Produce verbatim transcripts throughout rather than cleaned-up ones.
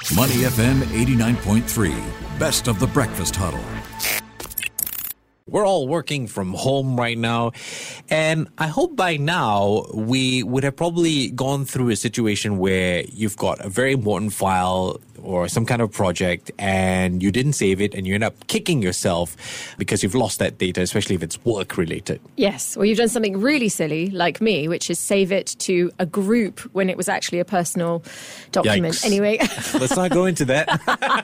Money F M eighty-nine point three, best of the breakfast huddle. We're all working from home right now, and I hope by now we would have probably gone through a situation where you've got a very important file or some kind of project and you didn't save it and you end up kicking yourself because you've lost that data, especially if it's work related. Yes, or you've done something really silly like me, which is save it to a group when it was actually a personal document. Yikes. Anyway. Let's not go into that.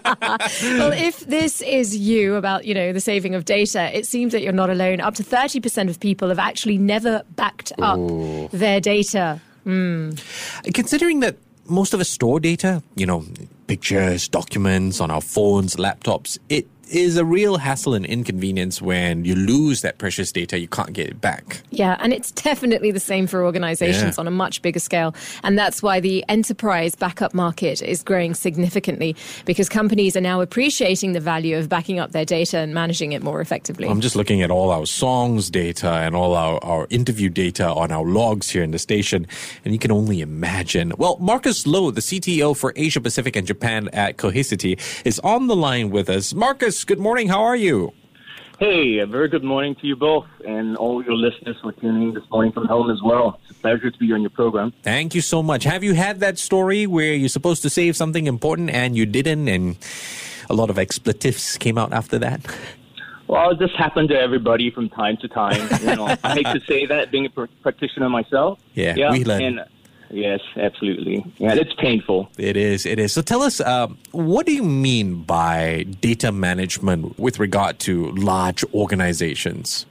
Well, if this is you about, you know, the saving of data, it seems that you're not alone. Up to thirty percent of people have actually never backed up Ooh. their data. Mm. Considering that most of us store data, you know, pictures, documents on our phones, laptops, it is a real hassle and inconvenience when you lose that precious data, you can't get it back. Yeah, and it's definitely the same for organizations Yeah. on a much bigger scale. And that's why the enterprise backup market is growing significantly, because companies are now appreciating the value of backing up their data and managing it more effectively. I'm just looking at all our songs data and all our, our interview data on our logs here in the station, and you can only imagine. Well, Marcus Loh, the C T O for Asia Pacific and Japan at Cohesity, is on the line with us. Marcus, good morning. How are you? Hey, a very good morning to you both and all your listeners who are tuning in this morning from home as well. It's a pleasure to be on your program. Thank you so much. Have you had that story where you're supposed to save something important and you didn't, and a lot of expletives came out after that? Well, this happened to everybody from time to time. You know, I hate to say that, being a pr- practitioner myself. Yeah, yeah we learn. And, yes, absolutely. Yeah, it's painful. It is, it is. So tell us, uh, what do you mean by data management with regard to large organizations?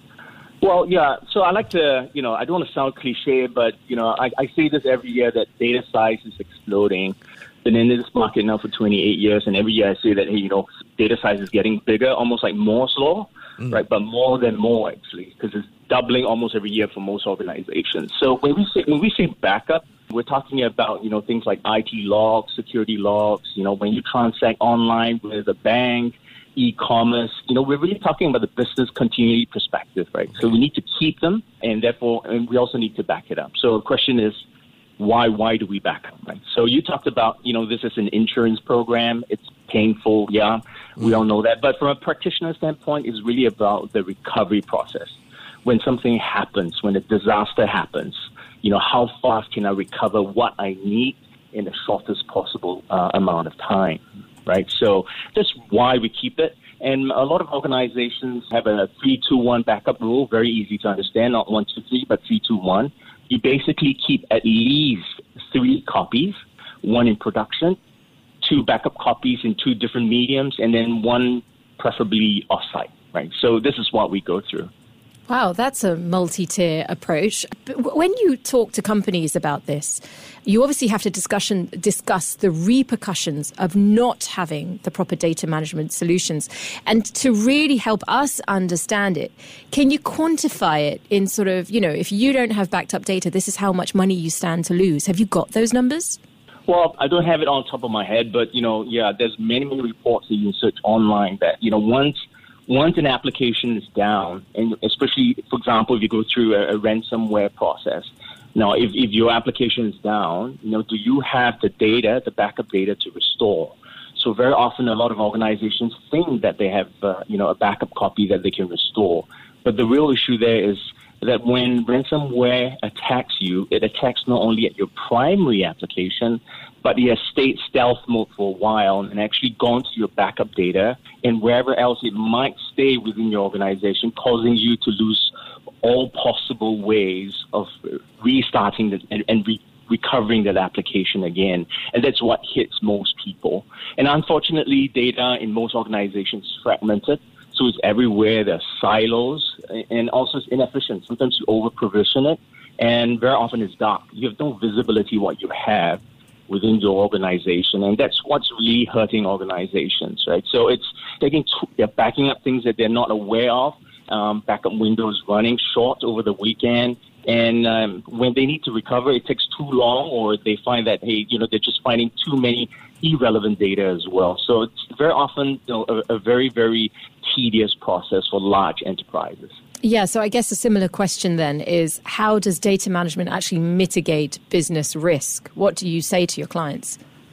Well, yeah, so I like to, you know, I don't want to sound cliche, but, you know, I, I say this every year that data size is exploding. Been in this market now for twenty-eight years, and every year I say that, hey, you know, data size is getting bigger, almost like Moore's Law, mm. right? But more than more, actually, because it's doubling almost every year for most organizations. So when we say when we say backup, we're talking about, you know, things like I T logs, security logs, you know, when you transact online with a bank, e-commerce, you know, we're really talking about the business continuity perspective, right? So we need to keep them, and therefore, and we also need to back it up. So the question is, why why do we back up, right? So you talked about, you know, this is an insurance program. It's painful, yeah, we all know that. But from a practitioner standpoint, it's really about the recovery process. When something happens, when a disaster happens, you know, how fast can I recover what I need in the shortest possible uh, amount of time, right? So that's why we keep it. And a lot of organizations have a three two one backup rule, very easy to understand, not one two three, but three two one. You basically keep at least three copies, one in production, two backup copies in two different mediums, and then one preferably offsite, right? So this is what we go through. Wow, that's a multi-tier approach. But when you talk to companies about this, you obviously have to discussion, discuss the repercussions of not having the proper data management solutions. And to really help us understand it, can you quantify it in sort of, you know, if you don't have backed up data, this is how much money you stand to lose. Have you got those numbers? Well, I don't have it on top of my head, but, you know, yeah, there's many, many reports that you can search online that, you know, once Once an application is down, and especially, for example, if you go through a, a ransomware process, now, if, if your application is down, you know, do you have the data, the backup data to restore? So very often, a lot of organizations think that they have, uh, you know, a backup copy that they can restore. But the real issue there is that when ransomware attacks you, it attacks not only at your primary application, but it has stayed stealth mode for a while and actually gone to your backup data and wherever else it might stay within your organization, causing you to lose all possible ways of restarting the, and, and re- recovering that application again. And that's what hits most people. And unfortunately, data in most organizations is fragmented. So it's everywhere. There's silos, and also it's inefficient. Sometimes you over-provision it, and very often it's dark. You have no visibility what you have within your organization, and that's what's really hurting organizations, right? So it's taking, they're backing up things that they're not aware of, um, backup windows running short over the weekend, and um, when they need to recover, it takes too long, or they find that, hey, you know, they're just finding too many irrelevant data as well. So it's very often, you know, a, a very, very tedious process for large enterprises. Yeah, so I guess a similar question then is, how does data management actually mitigate business risk? What do you say to your clients?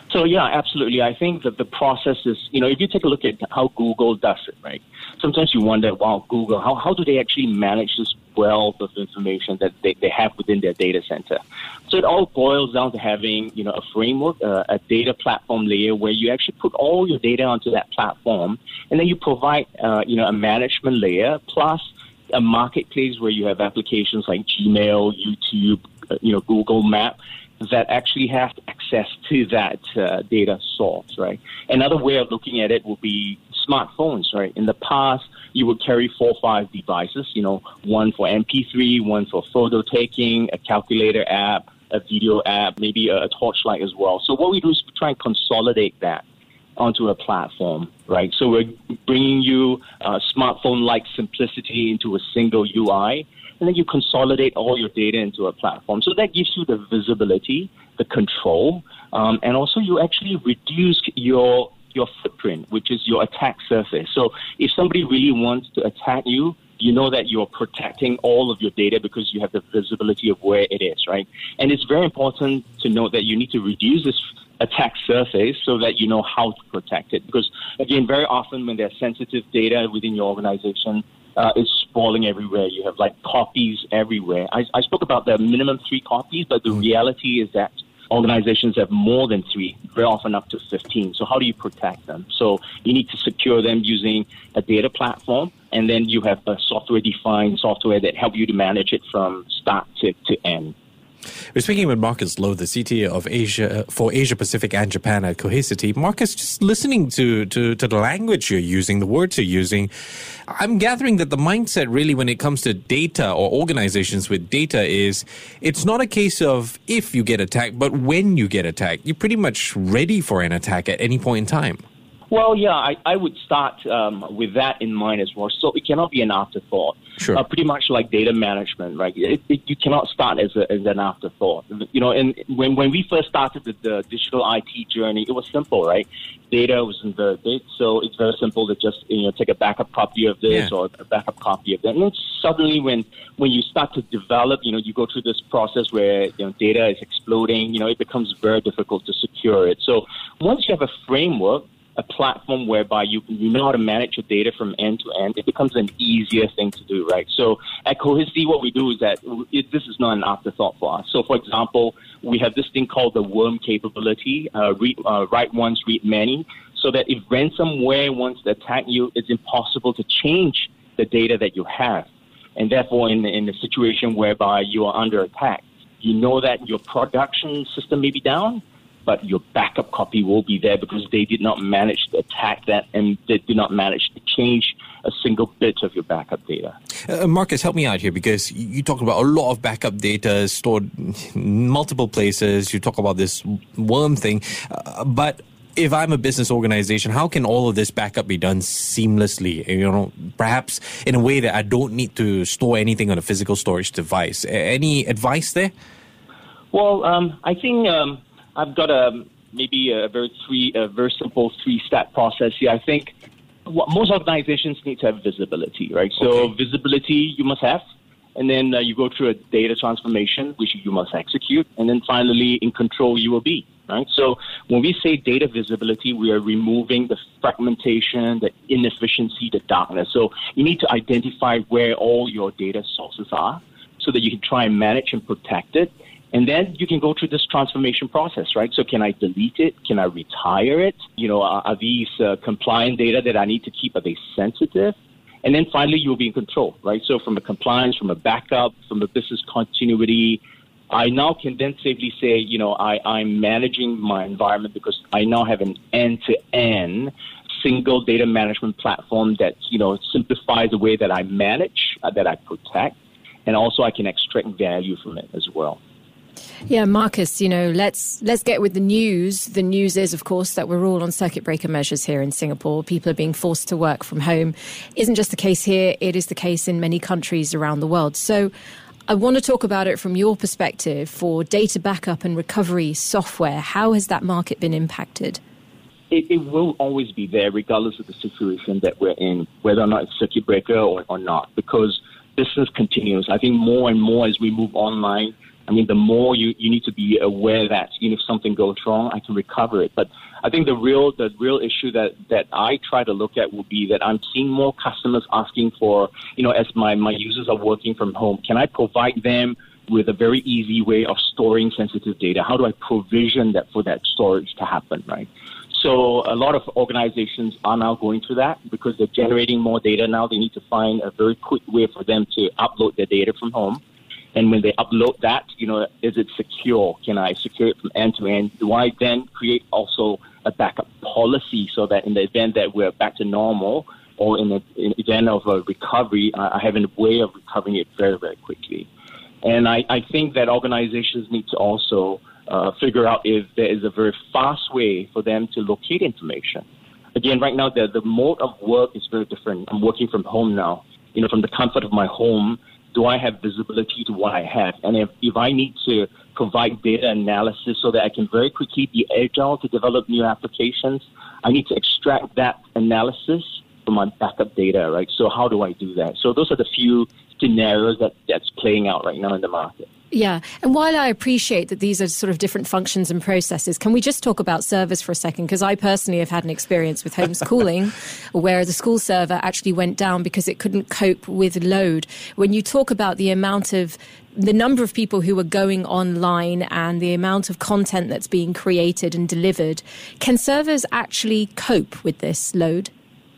So, yeah, absolutely. I think that the process is, you know, if you take a look at how Google does it, right? Sometimes you wonder, wow, Google, how, how do they actually manage this wealth of information that they, they have within their data center? So it all boils down to having, you know, a framework, uh, a data platform layer where you actually put all your data onto that platform, and then you provide, uh, you know, a management layer plus a marketplace where you have applications like Gmail, YouTube, uh, you know, Google Map, that actually have access to that uh, data source, right? Another way of looking at it would be smartphones, right? In the past, you would carry four or five devices, you know, one for M P three, one for photo taking, a calculator app, a video app, maybe a, a torchlight as well. So what we do is we try and consolidate that onto a platform, right? So we're bringing you uh, smartphone-like simplicity into a single U I, and then you consolidate all your data into a platform. So that gives you the visibility, the control, um, and also you actually reduce your your footprint, which is your attack surface. So if somebody really wants to attack you, you know that you're protecting all of your data because you have the visibility of where it is, right? And it's very important to note that you need to reduce this attack surface so that you know how to protect it. Because, again, very often when there's sensitive data within your organization, uh, it's sprawling everywhere. You have, like, copies everywhere. I, I spoke about the minimum three copies, but the reality is that organizations have more than three, very often up to fifteen. So how do you protect them? So you need to secure them using a data platform, and then you have a software-defined software that help you to manage it from start to, to end. We're speaking with Marcus Loh, the C T O of Asia for Asia Pacific and Japan at Cohesity. Marcus, just listening to, to, to the language you're using, the words you're using, I'm gathering that the mindset really when it comes to data or organizations with data is it's not a case of if you get attacked, but when you get attacked. You're pretty much ready for an attack at any point in time. Well, yeah, I, I would start um, with that in mind as well. So it cannot be an afterthought. Sure. Uh, pretty much like data management, right? It, it, you cannot start as, a, as an afterthought. You know, and when, when we first started the, the digital I T journey, it was simple, right? Data wasn't very big, so it's very simple to just, you know, take a backup copy of this yeah. or a backup copy of that. And then suddenly when, when you start to develop, you know, you go through this process where, you know, data is exploding, you know, it becomes very difficult to secure it. So once you have a framework, a platform whereby you you know how to manage your data from end to end, it becomes an easier thing to do, right? So at Cohesity, what we do is that it, this is not an afterthought for us. So, for example, we have this thing called the worm capability, uh, read, uh, write once, read many, so that if ransomware wants to attack you, it's impossible to change the data that you have. And therefore, in, in a situation whereby you are under attack, you know that your production system may be down, but your backup copy will be there because they did not manage to attack that and they did not manage to change a single bit of your backup data. Uh, Marcus, help me out here because you talk about a lot of backup data stored in multiple places. You talk about this worm thing, uh, but if I'm a business organization, how can all of this backup be done seamlessly? You know, perhaps in a way that I don't need to store anything on a physical storage device. Any advice there? Well, um, I think um, I've got a maybe a very three a very simple three-step process here. I think what most organizations need to have visibility, right? So okay. visibility you must have, and then uh, you go through a data transformation, which you must execute, and then finally in control you will be. Right? So when we say data visibility, we are removing the fragmentation, the inefficiency, the darkness. So you need to identify where all your data sources are so that you can try and manage and protect it. And then you can go through this transformation process, right? So can I delete it? Can I retire it? You know, are, are these uh, compliant data that I need to keep, are they sensitive? And then finally, you'll be in control, right? So from a compliance, from a backup, from a business continuity, I now can then safely say, you know, I, I'm managing my environment because I now have an end-to-end single data management platform that, you know, simplifies the way that I manage, uh, that I protect, and also I can extract value from it as well. Yeah, Marcus, you know, let's let's get with the news. The news is, of course, that we're all on circuit breaker measures here in Singapore. People are being forced to work from home. Isn't just the case here, it is the case in many countries around the world. So I want to talk about it from your perspective for data backup and recovery software. How has that market been impacted? It, it will always be there regardless of the situation that we're in, whether or not it's circuit breaker or, or not, because business continues. I think more and more as we move online, I mean, the more you, you need to be aware that, you know, if something goes wrong, I can recover it. But I think the real the real issue that, that I try to look at will be that I'm seeing more customers asking for, you know, as my, my users are working from home, can I provide them with a very easy way of storing sensitive data? How do I provision that for that storage to happen, right? So a lot of organizations are now going through that because they're generating more data now. They need to find a very quick way for them to upload their data from home. And when they upload that, you know, is it secure? Can I secure it from end to end? Do I then create also a backup policy so that in the event that we're back to normal or in the in the event of a recovery, I have a way of recovering it very, very quickly? And I, I think that organizations need to also uh, figure out if there is a very fast way for them to locate information. Again, right now, the, the mode of work is very different. I'm working from home now. You know, from the comfort of my home, do I have visibility to what I have? And if, if I need to provide data analysis so that I can very quickly be agile to develop new applications, I need to extract that analysis from my backup data, right? So how do I do that? So those are the few scenarios that, that's playing out right now in the market. Yeah. And while I appreciate that these are sort of different functions and processes, can we just talk about servers for a second? Because I personally have had an experience with homeschooling where the school server actually went down because it couldn't cope with load. When you talk about the amount of the number of people who are going online and the amount of content that's being created and delivered, can servers actually cope with this load?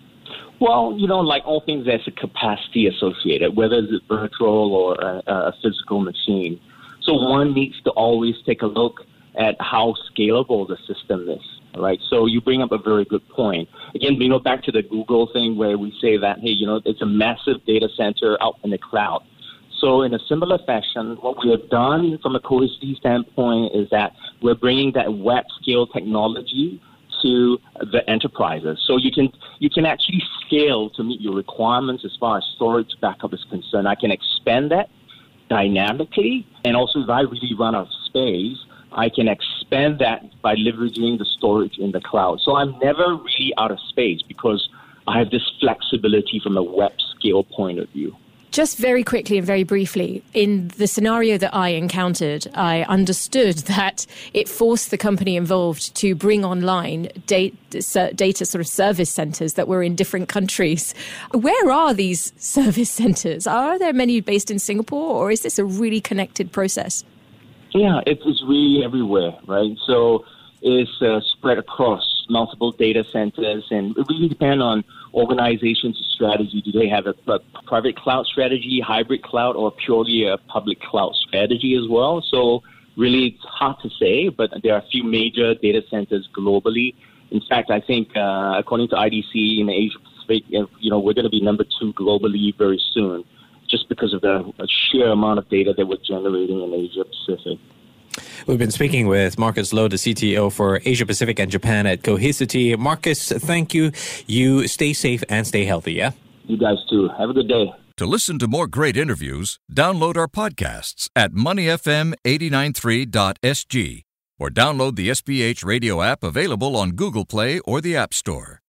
Well, you know, like all things, there's a capacity associated, whether it's virtual or a, a physical machine. So one needs to always take a look at how scalable the system is, right? So you bring up a very good point. Again, you know, back to the Google thing where we say that, hey, you know, it's a massive data center out in the cloud. So in a similar fashion, what we have done from a Cohesity standpoint is that we're bringing that web scale technology to the enterprises. So you can you can actually scale to meet your requirements as far as storage backup is concerned. I can expand that dynamically, and also if I really run out of space, I can expand that by leveraging the storage in the cloud. So I'm never really out of space because I have this flexibility from a web scale point of view. Just very quickly and very briefly, in the scenario that I encountered, I understood that it forced the company involved to bring online data, data sort of service centers that were in different countries. Where are these service centers? Are there many based in Singapore, or is this a really connected process? Yeah, it's, it's really everywhere, right? So it's uh, spread across multiple data centers, and it really depends on organizations' strategy. Do they have a, a private cloud strategy, hybrid cloud, or purely a public cloud strategy as well? So really, it's hard to say, but there are a few major data centers globally. In fact, I think uh, according to I D C in Asia Pacific, you know, we're going to be number two globally very soon, just because of the sheer amount of data that we're generating in Asia Pacific. We've been speaking with Marcus Loh, the C T O for Asia Pacific and Japan at Cohesity. Marcus, thank you. You stay safe and stay healthy, yeah? You guys too. Have a good day. To listen to more great interviews, download our podcasts at money f m eight nine three dot s g or download the S B H radio app available on Google Play or the App Store.